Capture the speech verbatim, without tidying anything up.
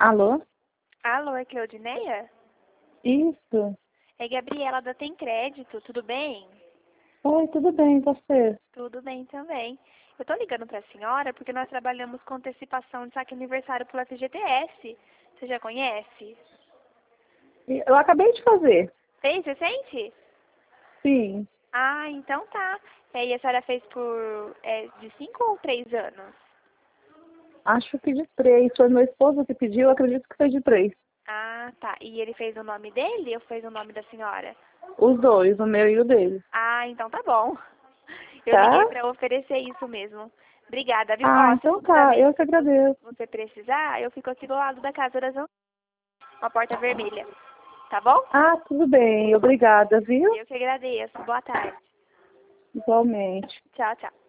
Alô? Alô, é Claudineia? Isso. É Gabriela da Tem Crédito, tudo bem? Oi, tudo bem, e você? Tudo bem também. Eu tô ligando pra senhora porque nós trabalhamos com antecipação de saque aniversário pelo F G T S. Você já conhece? Eu acabei de fazer. Fez recente? Sim. Ah, então tá. E aí a senhora fez por é, de cinco ou três anos? Acho que de três. Foi meu esposo que pediu, eu acredito que foi de três. Ah, tá. E ele fez o nome dele ou fez o nome da senhora? Os dois, o meu e o dele. Ah, então tá bom. Eu liguei Tá? pra oferecer isso mesmo. Obrigada, viu? Ah, Ó, se então tá. futuramente Eu que agradeço. você precisar, eu fico aqui do lado da casa das An- uma porta vermelha. Tá bom? Ah, tudo bem. Obrigada, viu? Eu que agradeço. Boa tarde. Igualmente. Tchau, tchau.